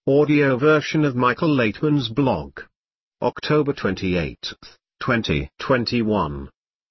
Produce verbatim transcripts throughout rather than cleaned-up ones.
Audio version of Michael Laitman's blog. October twenty-eighth, twenty twenty-one.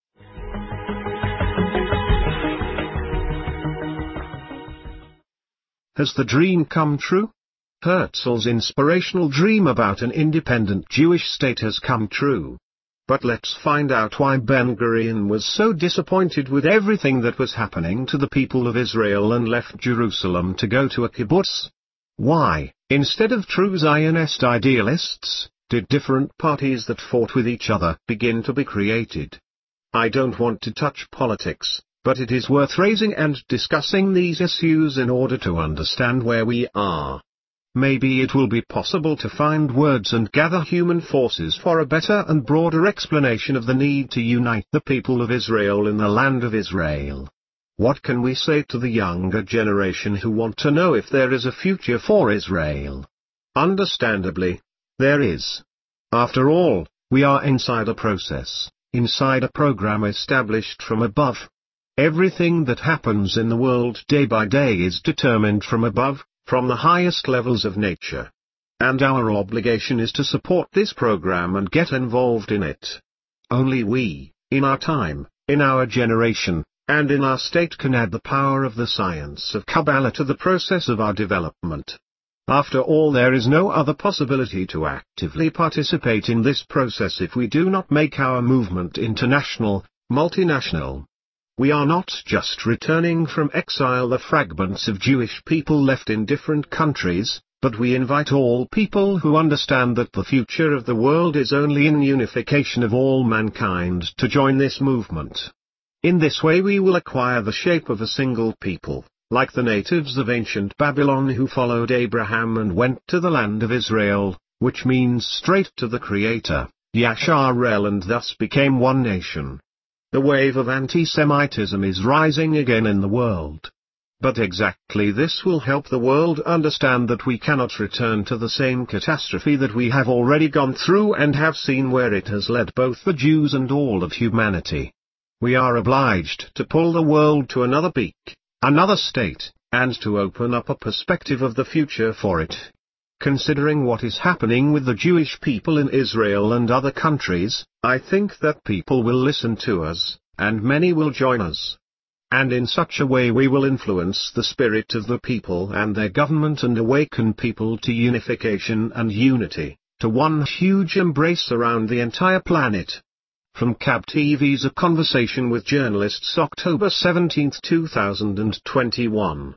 Has the dream come true? Herzl's inspirational dream about an independent Jewish state has come true. But let's find out why Ben-Gurion was so disappointed with everything that was happening to the people of Israel and left Jerusalem to go to a kibbutz. Why, instead of true Zionist idealists, did different parties that fought with each other begin to be created? I don't want to touch politics, but it is worth raising and discussing these issues in order to understand where we are. Maybe it will be possible to find words and gather human forces for a better and broader explanation of the need to unite the people of Israel in the land of Israel. What can we say to the younger generation who want to know if there is a future for Israel? Understandably, there is. After all, we are inside a process, inside a program established from above. Everything that happens in the world day by day is determined from above, from the highest levels of nature. And our obligation is to support this program and get involved in it. Only we, in our time, in our generation, and in our state can add the power of the science of Kabbalah to the process of our development. After all, there is no other possibility to actively participate in this process if we do not make our movement international, multinational. We are not just returning from exile the fragments of Jewish people left in different countries, but we invite all people who understand that the future of the world is only in unification of all mankind to join this movement. In this way we will acquire the shape of a single people, like the natives of ancient Babylon who followed Abraham and went to the land of Israel, which means straight to the Creator, Yasharel, and thus became one nation. The wave of anti-Semitism is rising again in the world. But exactly this will help the world understand that we cannot return to the same catastrophe that we have already gone through and have seen where it has led both the Jews and all of humanity. We are obliged to pull the world to another peak, another state, and to open up a perspective of the future for it. Considering what is happening with the Jewish people in Israel and other countries, I think that people will listen to us, and many will join us. And in such a way we will influence the spirit of the people and their government and awaken people to unification and unity, to one huge embrace around the entire planet. From C A B T V's A Conversation with Journalists, October seventeenth, two thousand twenty-one.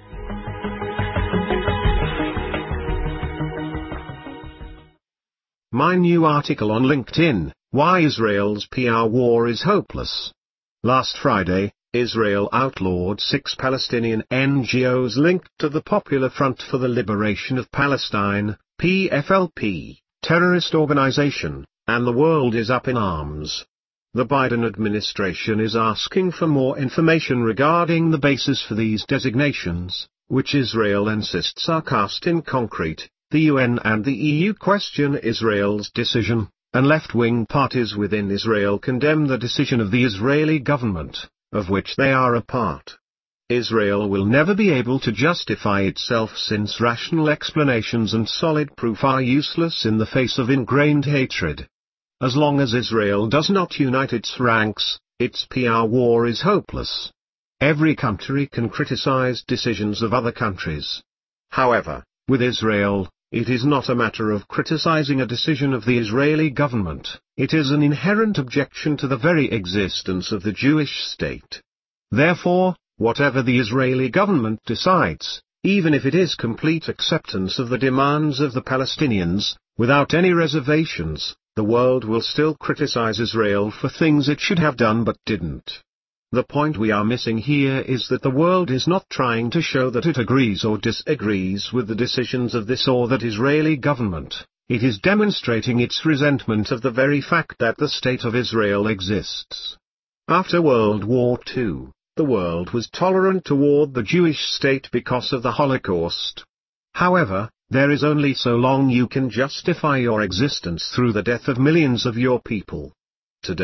My new article on LinkedIn, Why Israel's P R War is Hopeless. Last Friday, Israel outlawed six Palestinian N G Os linked to the Popular Front for the Liberation of Palestine, P F L P, terrorist organization, and the world is up in arms. The Biden administration is asking for more information regarding the basis for these designations, which Israel insists are cast in concrete. The U N and the E U question Israel's decision, and left-wing parties within Israel condemn the decision of the Israeli government, of which they are a part. Israel will never be able to justify itself since rational explanations and solid proof are useless in the face of ingrained hatred. As long as Israel does not unite its ranks, its P R war is hopeless. Every country can criticize decisions of other countries. However, with Israel, it is not a matter of criticizing a decision of the Israeli government, it is an inherent objection to the very existence of the Jewish state. Therefore, whatever the Israeli government decides, even if it is complete acceptance of the demands of the Palestinians, without any reservations, the world will still criticize Israel for things it should have done but didn't. The point we are missing here is that the world is not trying to show that it agrees or disagrees with the decisions of this or that Israeli government, it is demonstrating its resentment of the very fact that the State of Israel exists. After World War Two, the world was tolerant toward the Jewish state because of the Holocaust. However, there is only so long you can justify your existence through the death of millions of your people. Today,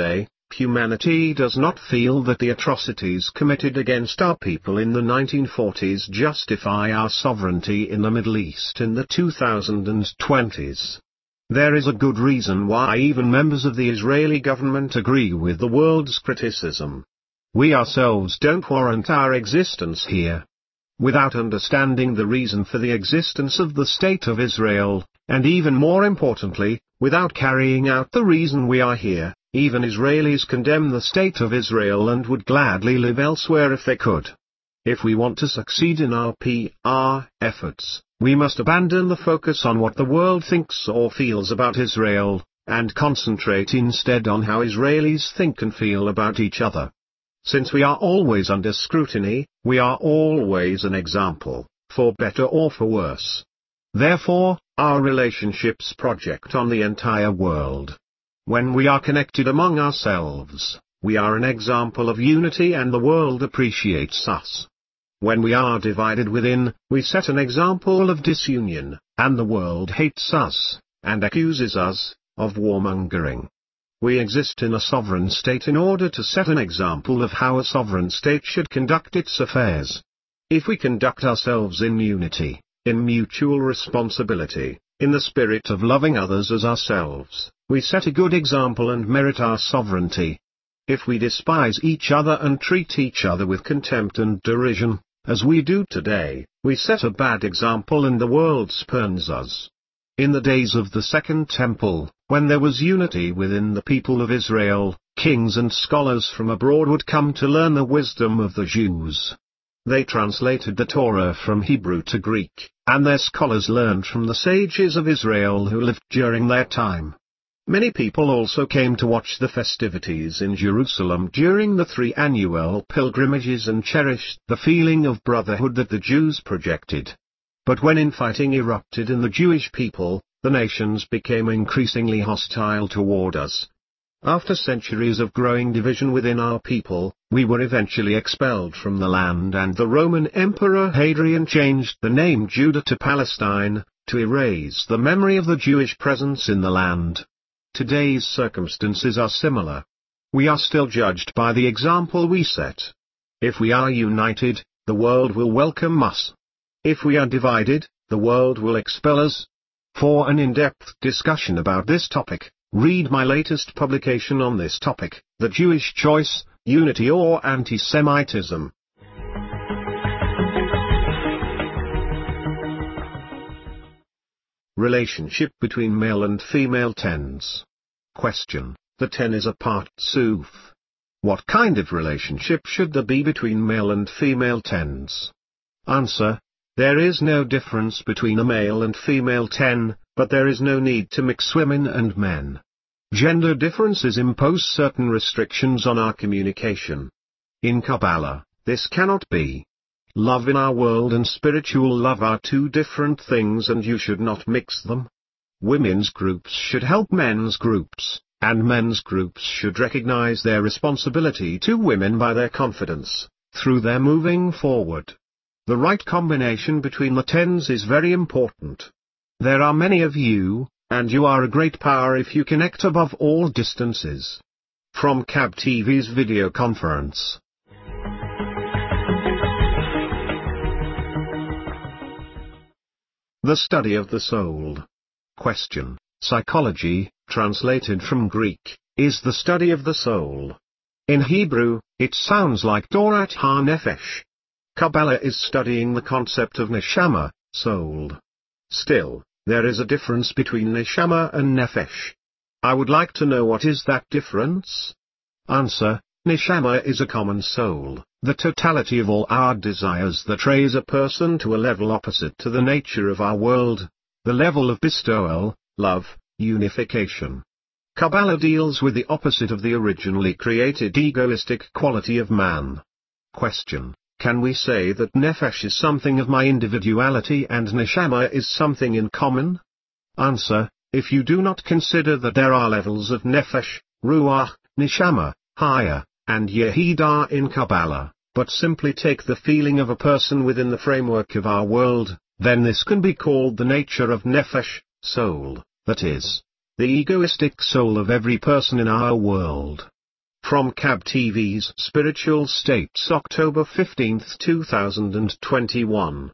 Humanity does not feel that the atrocities committed against our people in the nineteen forties justify our sovereignty in the Middle East in the two thousand twenties. There is a good reason why even members of the Israeli government agree with the world's criticism. We ourselves don't warrant our existence here. Without understanding the reason for the existence of the State of Israel, and even more importantly, without carrying out the reason we are here, even Israelis condemn the State of Israel and would gladly live elsewhere if they could. If we want to succeed in our P R efforts, we must abandon the focus on what the world thinks or feels about Israel, and concentrate instead on how Israelis think and feel about each other. Since we are always under scrutiny, we are always an example, for better or for worse. Therefore, our relationships project on the entire world. When we are connected among ourselves, we are an example of unity and the world appreciates us. When we are divided within, we set an example of disunion, and the world hates us, and accuses us of warmongering. We exist in a sovereign state in order to set an example of how a sovereign state should conduct its affairs. If we conduct ourselves in unity, in mutual responsibility, in the spirit of loving others as ourselves, we set a good example and merit our sovereignty. If we despise each other and treat each other with contempt and derision, as we do today, we set a bad example and the world spurns us. In the days of the Second Temple, when there was unity within the people of Israel, kings and scholars from abroad would come to learn the wisdom of the Jews. They translated the Torah from Hebrew to Greek, and their scholars learned from the sages of Israel who lived during their time. Many people also came to watch the festivities in Jerusalem during the three annual pilgrimages and cherished the feeling of brotherhood that the Jews projected. But when infighting erupted in the Jewish people, the nations became increasingly hostile toward us. After centuries of growing division within our people, we were eventually expelled from the land and the Roman Emperor Hadrian changed the name Judah to Palestine, to erase the memory of the Jewish presence in the land. Today's circumstances are similar. We are still judged by the example we set. If we are united, the world will welcome us. If we are divided, the world will expel us. For an in-depth discussion about this topic, read my latest publication on this topic, The Jewish Choice, Unity or Anti-Semitism. Relationship between male and female tens. Question. The ten is a part Suf. What kind of relationship should there be between male and female tens? Answer. There is no difference between a male and female ten, but there is no need to mix women and men. Gender differences impose certain restrictions on our communication. In Kabbalah, this cannot be. Love in our world and spiritual love are two different things and you should not mix them. Women's groups should help men's groups, and men's groups should recognize their responsibility to women by their confidence, through their moving forward. The right combination between the tens is very important. There are many of you, and you are a great power if you connect above all distances. From C A B T V's video conference. The study of the soul. Question. Psychology, translated from Greek, is the study of the soul. In Hebrew, it sounds like Torat HaNefesh. Kabbalah is studying the concept of neshama, soul. Still, there is a difference between neshama and nefesh. I would like to know what is that difference? Answer. Neshama is a common soul, the totality of all our desires that raise a person to a level opposite to the nature of our world, the level of bestowal, love, unification. Kabbalah deals with the opposite of the originally created egoistic quality of man. Question. Can we say that nefesh is something of my individuality and neshama is something in common? Answer. If you do not consider that there are levels of nefesh, ruach, neshama, haya, and yehidah in Kabbalah, but simply take the feeling of a person within the framework of our world, then this can be called the nature of nefesh, soul, that is, the egoistic soul of every person in our world. From C A B T V's Spiritual States, October fifteenth two thousand twenty-one.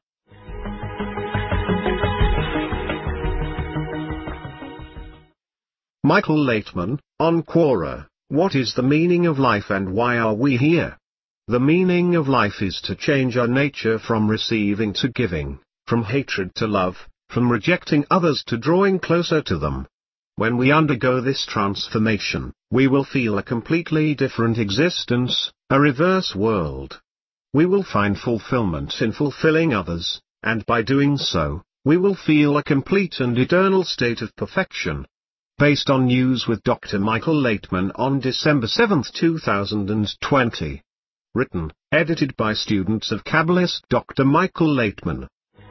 Michael Laitman, on Quora, what is the meaning of life and why are we here? The meaning of life is to change our nature from receiving to giving, from hatred to love, from rejecting others to drawing closer to them. When we undergo this transformation, we will feel a completely different existence, a reverse world. We will find fulfillment in fulfilling others, and by doing so, we will feel a complete and eternal state of perfection. Based on news with Doctor Michael Laitman on December seventh two thousand twenty. Written, edited by students of Kabbalist Doctor Michael Laitman.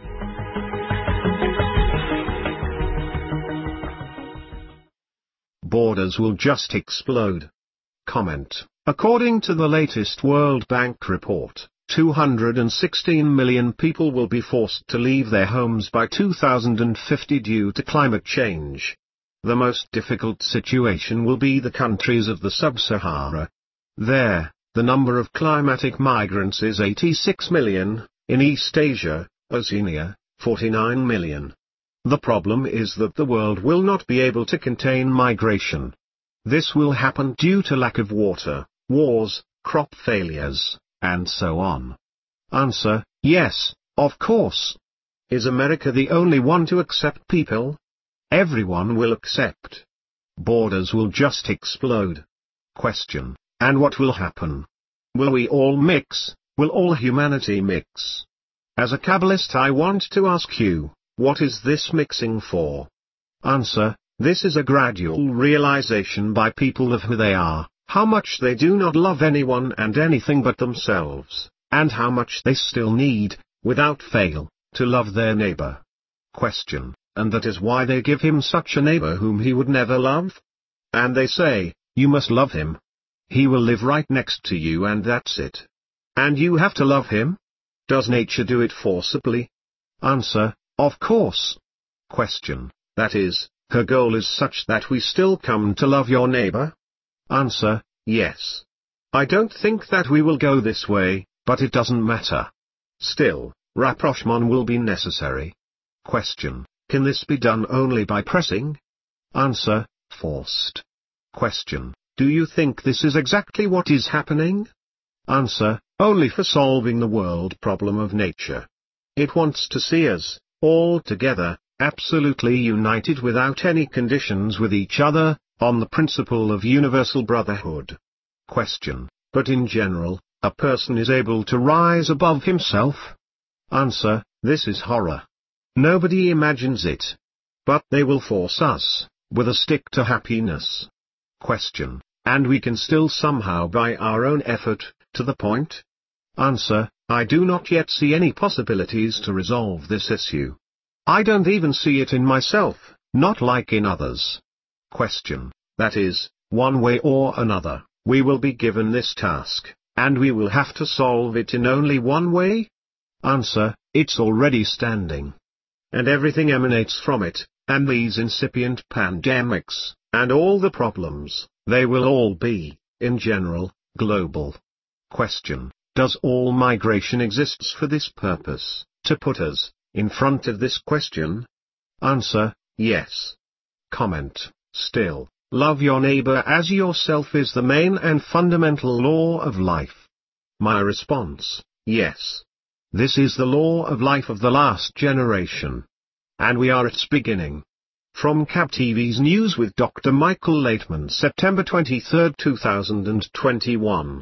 Borders will just explode. Comment. According to the latest World Bank report, two hundred sixteen million people will be forced to leave their homes by two thousand fifty due to climate change. The most difficult situation will be the countries of the Sub-Sahara. There, the number of climatic migrants is eighty-six million, in East Asia, Oceania, forty-nine million. The problem is that the world will not be able to contain migration. This will happen due to lack of water, wars, crop failures, and so on. Answer, yes, of course. Is America the only one to accept people? Everyone will accept. Borders will just explode. Question, and what will happen? Will we all mix? Will all humanity mix? As a Kabbalist, I want to ask you, what is this mixing for? Answer, this is a gradual realization by people of who they are, how much they do not love anyone and anything but themselves, and how much they still need, without fail, to love their neighbor. Question, and that is why they give him such a neighbor whom he would never love? And they say, you must love him. He will live right next to you and that's it. And you have to love him? Does nature do it forcibly? Answer, of course. Question, that is, her goal is such that we still come to love your neighbor? Answer, yes. I don't think that we will go this way, but it doesn't matter. Still, rapprochement will be necessary. Question, can this be done only by pressing? Answer, forced. Question, do you think this is exactly what is happening? Answer, only for solving the world problem of nature. It wants to see us, all together, absolutely united without any conditions with each other, on the principle of universal brotherhood. Question, but in general, a person is able to rise above himself? Answer, this is horror. Nobody imagines it. But they will force us, with a stick to happiness. Question, and we can still somehow by our own effort, to the point? Answer, I do not yet see any possibilities to resolve this issue. I don't even see it in myself, not like in others. Question, that is, one way or another, we will be given this task, and we will have to solve it in only one way? Answer, it's already standing. And everything emanates from it, and these incipient pandemics, and all the problems, they will all be, in general, global. Question, does all migration exists for this purpose, to put us, in front of this question? Answer, yes. Comment, still, love your neighbor as yourself is the main and fundamental law of life. My response, yes. This is the law of life of the last generation. And we are its beginning. From C A B T V's News with Doctor Michael Laitman, September twenty-third two thousand twenty-one.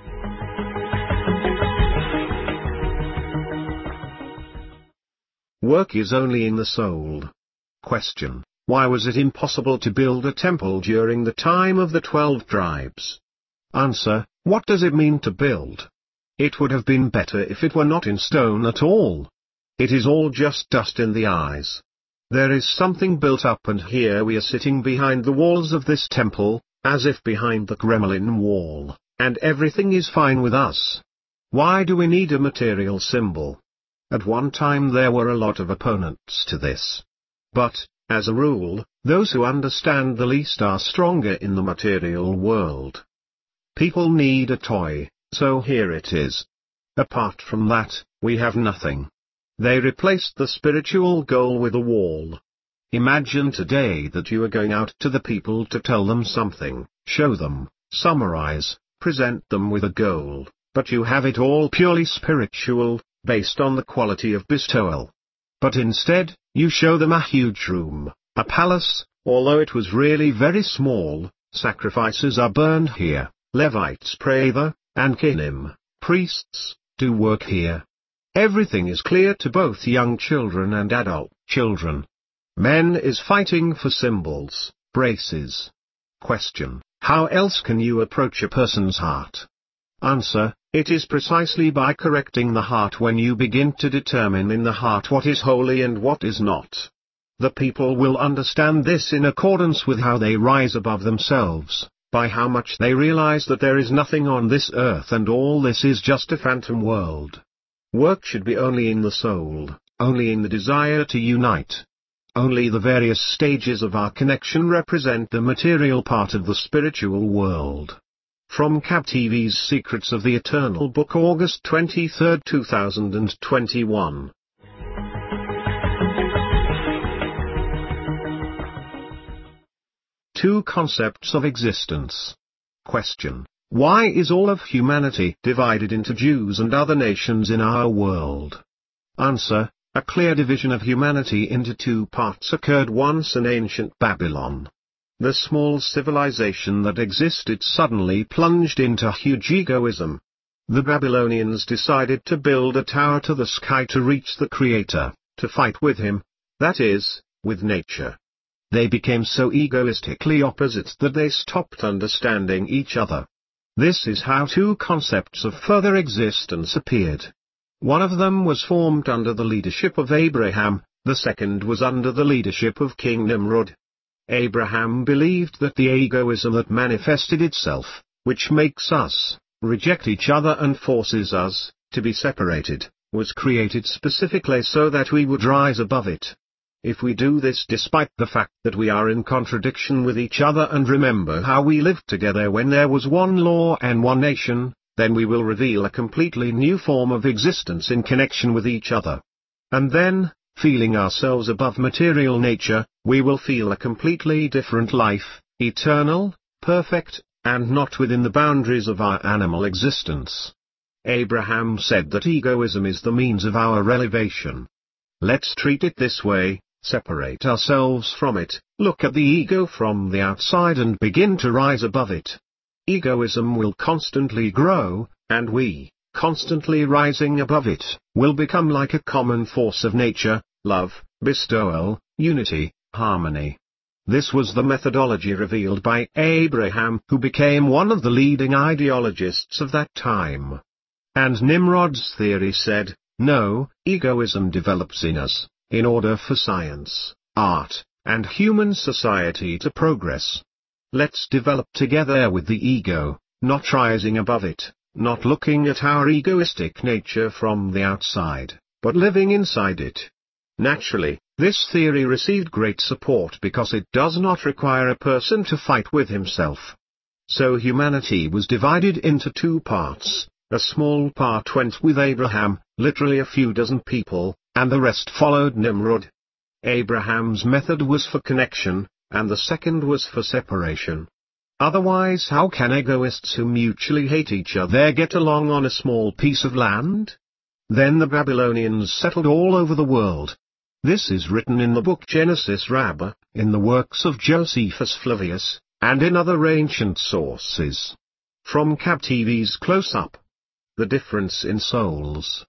Work is only in the soul. Question, why was it impossible to build a temple during the time of the twelve tribes? Answer, what does it mean to build? It would have been better if it were not in stone at all. It is all just dust in the eyes. There is something built up and here we are sitting behind the walls of this temple, as if behind the Kremlin wall, and everything is fine with us. Why do we need a material symbol? At one time there were a lot of opponents to this. But, as a rule, those who understand the least are stronger in the material world. People need a toy, so here it is. Apart from that, we have nothing. They replaced the spiritual goal with a wall. Imagine today that you are going out to the people to tell them something, show them, summarize, present them with a goal, but you have it all purely spiritual, based on the quality of bestowal. But instead, you show them a huge room, a palace, although it was really very small. Sacrifices are burned here, Levites pray there, and Kenim, priests, do work here. Everything is clear to both young children and adult children. Men is fighting for symbols, braces. Question: how else can you approach a person's heart? Answer: it is precisely by correcting the heart when you begin to determine in the heart what is holy and what is not. The people will understand this in accordance with how they rise above themselves, by how much they realize that there is nothing on this earth and all this is just a phantom world. Work should be only in the soul, only in the desire to unite. Only the various stages of our connection represent the material part of the spiritual world. From C A B T V's Secrets of the Eternal Book, August twenty-third, two thousand twenty-one. Two concepts of existence. Question: why is all of humanity divided into Jews and other nations in our world? Answer: a clear division of humanity into two parts occurred once in ancient Babylon. The small civilization that existed suddenly plunged into huge egoism. The Babylonians decided to build a tower to the sky to reach the Creator, to fight with him, that is, with nature. They became so egoistically opposite that they stopped understanding each other. This is how two concepts of further existence appeared. One of them was formed under the leadership of Abraham, the second was under the leadership of King Nimrod. Abraham believed that the egoism that manifested itself, which makes us reject each other and forces us to be separated, was created specifically so that we would rise above it. If we do this despite the fact that we are in contradiction with each other and remember how we lived together when there was one law and one nation, then we will reveal a completely new form of existence in connection with each other. And then, feeling ourselves above material nature, we will feel a completely different life, eternal, perfect, and not within the boundaries of our animal existence. Abraham said that egoism is the means of our elevation. Let's treat it this way: separate ourselves from it, look at the ego from the outside and begin to rise above it. Egoism will constantly grow, and we, constantly rising above it, will become like a common force of nature, love, bestowal, unity, harmony. This was the methodology revealed by Abraham, who became one of the leading ideologists of that time. And Nimrod's theory said, no, egoism develops in us, in order for science, art, and human society to progress. Let's develop together with the ego, not rising above it, not looking at our egoistic nature from the outside, but living inside it. Naturally, this theory received great support because it does not require a person to fight with himself. So humanity was divided into two parts. A small part went with Abraham, literally a few dozen people, and the rest followed Nimrod. Abraham's method was for connection, and the second was for separation. Otherwise, how can egoists who mutually hate each other get along on a small piece of land? Then the Babylonians settled all over the world. This is written in the book Genesis Rabbah, in the works of Josephus Flavius, and in other ancient sources. From C A B T V's Close-Up. The difference in souls.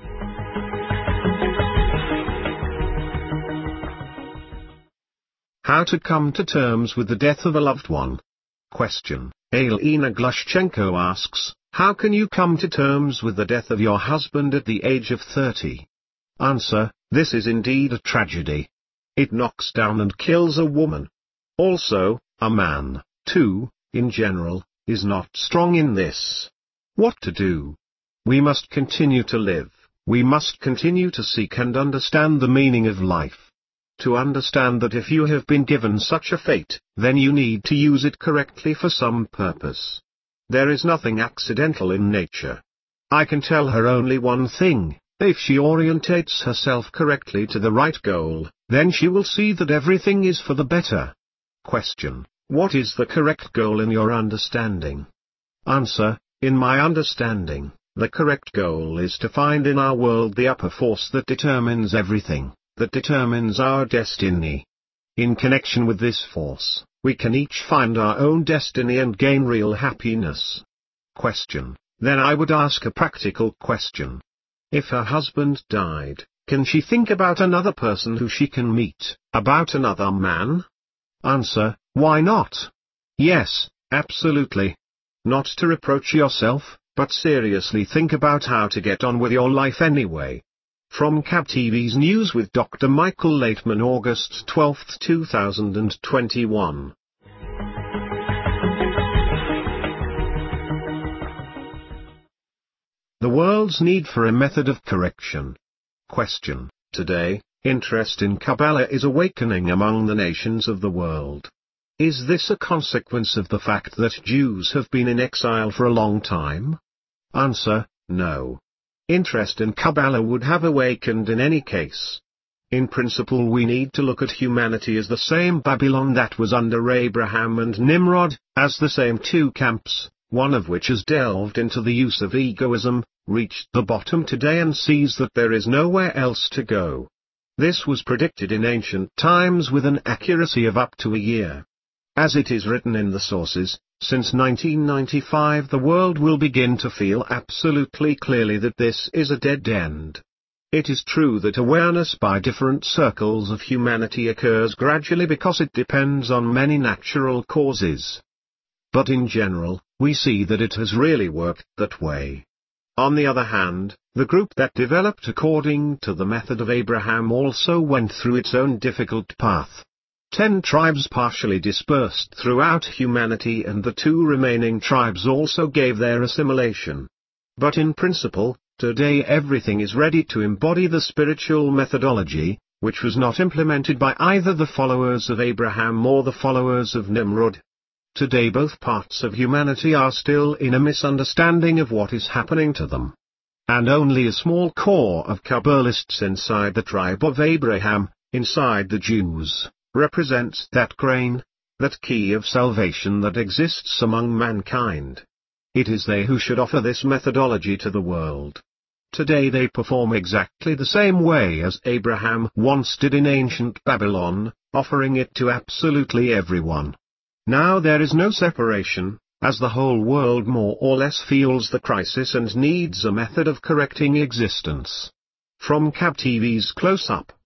How to come to terms with the death of a loved one. Question: Alina Glushchenko asks, how can you come to terms with the death of your husband at the age of thirty? Answer: this is indeed a tragedy. It knocks down and kills a woman. Also, a man, too, in general, is not strong in this. What to do? We must continue to live, we must continue to seek and understand the meaning of life. To understand that if you have been given such a fate, then you need to use it correctly for some purpose. There is nothing accidental in nature. I can tell her only one thing: if she orientates herself correctly to the right goal, then she will see that everything is for the better. Question: what is the correct goal in your understanding? Answer: in my understanding, the correct goal is to find in our world the upper force that determines everything, that determines our destiny. In connection with this force, we can each find our own destiny and gain real happiness. Question: then I would ask a practical question. If her husband died, can she think about another person who she can meet, about another man? Answer: why not? Yes, absolutely. Not to reproach yourself, but seriously think about how to get on with your life anyway. From C A B T V's News with Doctor Michael Laitman, August twelfth two thousand twenty-one. The world's need for a method of correction. Question: today, interest in Kabbalah is awakening among the nations of the world. Is this a consequence of the fact that Jews have been in exile for a long time? Answer: no. Interest in Kabbalah would have awakened in any case. In principle, we need to look at humanity as the same Babylon that was under Abraham and Nimrod, as the same two camps, one of which has delved into the use of egoism, reached the bottom today and sees that there is nowhere else to go. This was predicted in ancient times with an accuracy of up to a year. As it is written in the sources, since nineteen ninety-five the world will begin to feel absolutely clearly that this is a dead end. It is true that awareness by different circles of humanity occurs gradually because it depends on many natural causes. But in general, we see that it has really worked that way. On the other hand, the group that developed according to the method of Abraham also went through its own difficult path. Ten tribes partially dispersed throughout humanity, and the two remaining tribes also gave their assimilation. But in principle, today everything is ready to embody the spiritual methodology, which was not implemented by either the followers of Abraham or the followers of Nimrod. Today both parts of humanity are still in a misunderstanding of what is happening to them. And only a small core of Kabbalists inside the tribe of Abraham, inside the Jews, represents that grain, that key of salvation that exists among mankind. It is they who should offer this methodology to the world. Today they perform exactly the same way as Abraham once did in ancient Babylon, offering it to absolutely everyone. Now there is no separation, as the whole world more or less feels the crisis and needs a method of correcting existence. From C A B T V's Close Up.